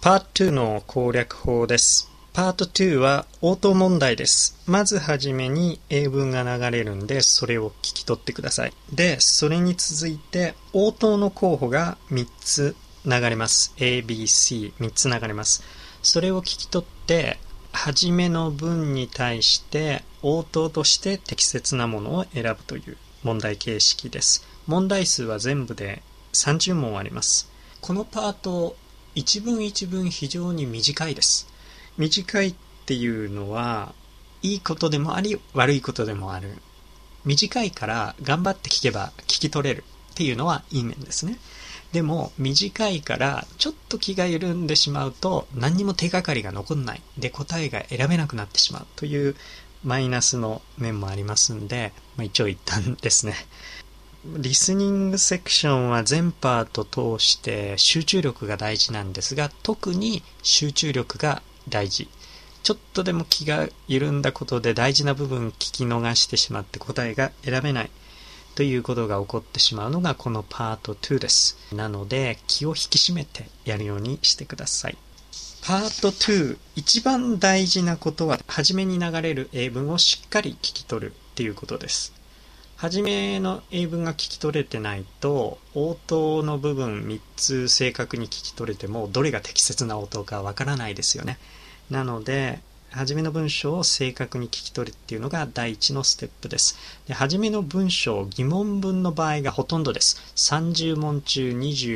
パート2の攻略法です。パート2は応答問題です。まずはじめに英文が流れるんで、それを聞き取ってください。で、それに続いて応答の候補が3つ流れます。A、B、C3 つ流れます。それを聞き取って、はじめの文に対して応答として適切なものを選ぶという問題形式です。問題数は全部で30問あります。このパート、一文一文非常に短いです。短いっていうのは、いいことでもあり、悪いことでもある。短いから頑張って聞けば聞き取れるっていうのはいい面ですね。でも、短いからちょっと気が緩んでしまうと、何にも手がかりが残んない。で、答えが選べなくなってしまうというマイナスの面もありますんで、一長一短ですね。リスニングセクションは全パート通して集中力が大事なんですが、特に集中力が大事。ちょっとでも気が緩んだことで大事な部分聞き逃してしまって答えが選べないということが起こってしまうのがこのパート2です。なので気を引き締めてやるようにしてください。パート2、一番大事なことは初めに流れる英文をしっかり聞き取るっていうことです。初めの英文が聞き取れてないと、応答の部分3つ正確に聞き取れても、どれが適切な応答かわからないですよね。なので、初めの文章を正確に聞き取るっていうのが第一のステップです。で、初めの文章、疑問文の場合がほとんどです。30問中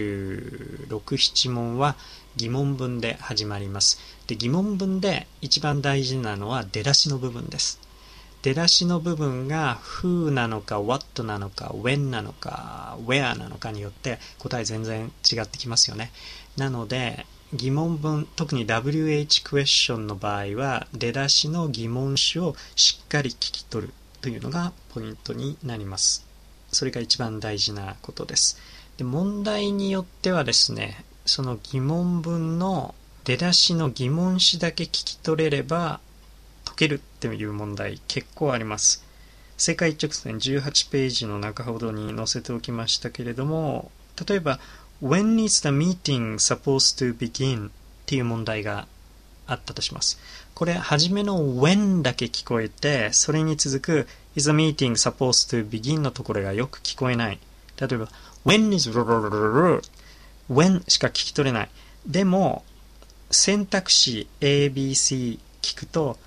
26、7問は疑問文で始まります。で、疑問文で一番大事なのは出だしの部分です。出だしの部分が who なのか what なのか when なのか where なのかによって答え全然違ってきますよね。なので疑問文、特に WH クエスチョンの場合は出だしの疑問詞をしっかり聞き取るというのがポイントになります。それが一番大事なことです。で、問題によってはですね、その疑問文の出だしの疑問詞だけ聞き取れれば解けるっていう問題結構あります。正解一直線18ページの中ほどに載せておきましたけれども、例えば When is the meeting supposed to begin? っていう問題があったとします。これ初めの when だけ聞こえて、それに続く is the meeting supposed to begin のところがよく聞こえない。例えば when is when しか聞き取れない。でも選択肢 A、B、C 聞くと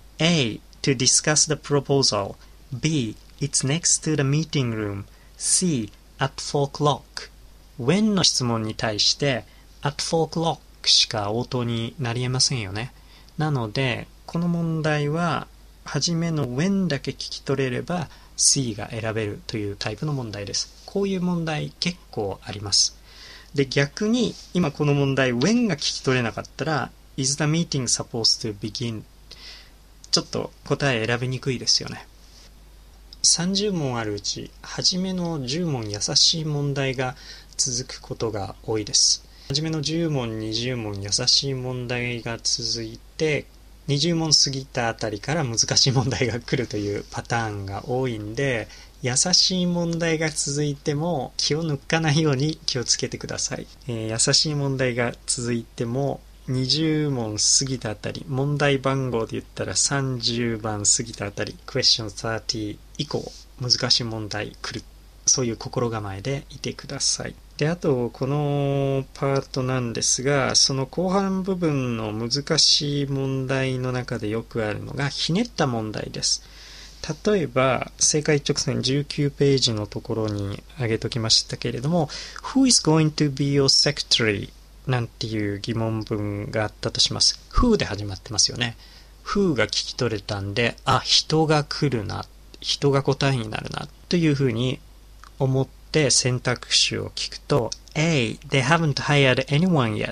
A. To discuss the proposal. B. It's next to the meeting room. C. At 4 o'clock. When の質問に対して At 4 o'clock しか応答になり得ませんよね。なので、この問題は初めの When だけ聞き取れれば C が選べるというタイプの問題です。こういう問題結構あります。で、逆に今この問題 When が聞き取れなかったら Is the meeting supposed to begin?ちょっと答え選びにくいですよね。30問あるうち、初めの10問優しい問題が続くことが多いです。初めの10問、20問優しい問題が続いて、20問過ぎたあたりから難しい問題が来るというパターンが多いんで、優しい問題が続いても気を抜かないように気をつけてください。優しい問題が続いても、20問過ぎたあたり、問題番号で言ったら30番過ぎたあたり、クエスチョン30以降、難しい問題来る。そういう心構えでいてください。で、あと、このパートなんですが、その後半部分の難しい問題の中でよくあるのが、ひねった問題です。例えば、正解一直線19ページのところに挙げときましたけれども、Who is going to be your secretary?なんていう疑問文があったとします。who で始まってますよね。who が聞き取れたんで、人が来るな、人が答えになるな、というふうに思って選択肢を聞くと、A. They haven't hired anyone yet.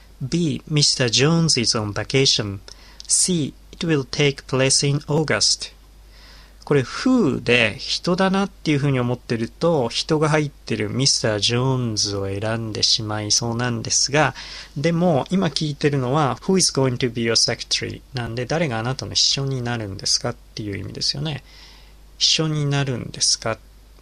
B. Mr. Jones is on vacation. C. It will take place in August.これ who で人だなっていうふうに思ってると人が入ってるミスター・ジョーンズを選んでしまいそうなんですが、でも今聞いてるのは Who is going to be your secretary? なんで誰があなたの秘書になるんですかっていう意味ですよね。秘書になるんですか？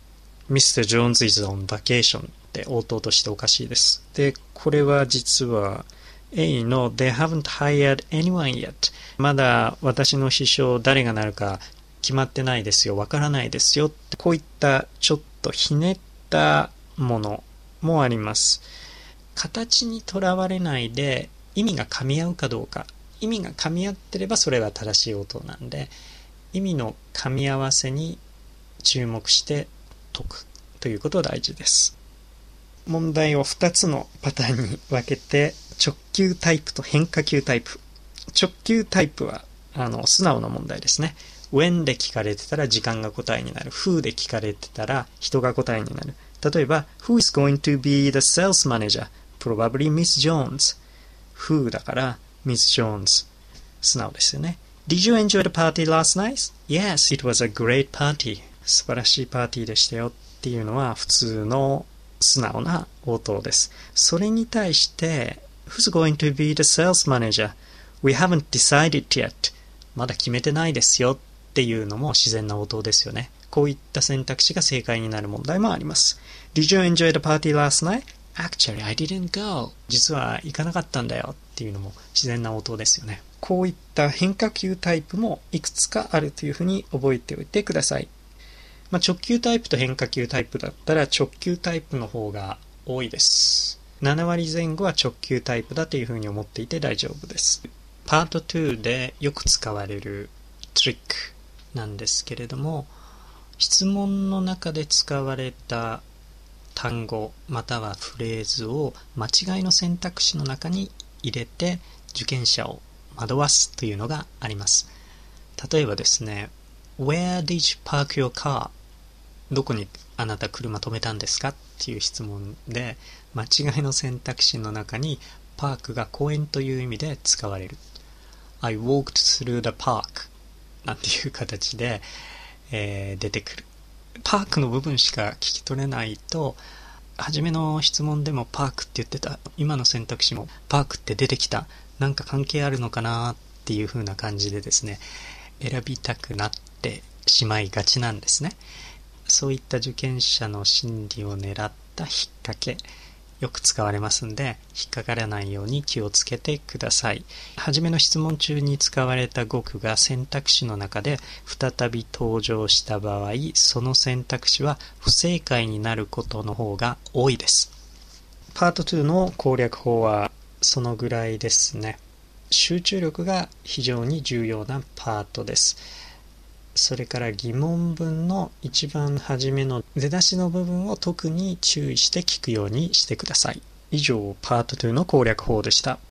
Mr. Jones is on vacation って応答としておかしいです。で、これは実は A の They haven't hired anyone yet まだ私の秘書誰がなるか決まってないですよ、わからないですよ、こういったちょっとひねったものもあります。形にとらわれないで意味が噛み合うかどうか、意味が噛み合ってればそれは正しい応答なんで、意味の噛み合わせに注目して解くということが大事です。問題を2つのパターンに分けて、直球タイプと変化球タイプ。直球タイプは素直な問題ですね。when で聞かれてたら時間が答えになる。who で聞かれてたら人が答えになる。例えば Who is going to be the sales manager? Probably Miss Jones. Who だから Miss Jones。素直ですよね。Did you enjoy the party last night? Yes, it was a great party. 素晴らしいパーティーでしたよっていうのは普通の素直な応答です。それに対して Who's going to be the sales manager? We haven't decided yet. まだ決めてないですよっていうのも自然な応答ですよね。こういった選択肢が正解になる問題もあります。Did you enjoy the party last night? Actually, I didn't go. 実は行かなかったんだよっていうのも自然な応答ですよね。こういった変化球タイプもいくつかあるというふうに覚えておいてください。直球タイプと変化球タイプだったら直球タイプの方が多いです。7割前後は直球タイプだというふうに思っていて大丈夫です。パート2でよく使われるトリックなんですけれども、質問の中で使われた単語またはフレーズを間違いの選択肢の中に入れて受験者を惑わすというのがあります。例えばですね、Where did you park your car? どこにあなた車止めたんですかっていう質問で、間違いの選択肢の中にパークが公園という意味で使われる。I walked through the park なんていう形で、出てくる。パークの部分しか聞き取れないと、初めの質問でもパークって言ってた、今の選択肢もパークって出てきた、なんか関係あるのかなっていう風な感じでですね、選びたくなってしまいがちなんですね。そういった受験者の心理を狙った引っ掛け、よく使われますんで、引っかからないように気をつけてください。初めの質問中に使われた語句が選択肢の中で再び登場した場合、その選択肢は不正解になることの方が多いです。パート2の攻略法はそのぐらいですね。集中力が非常に重要なパートです。それから疑問文の一番初めの出だしの部分を特に注意して聞くようにしてください。以上、パート2の攻略法でした。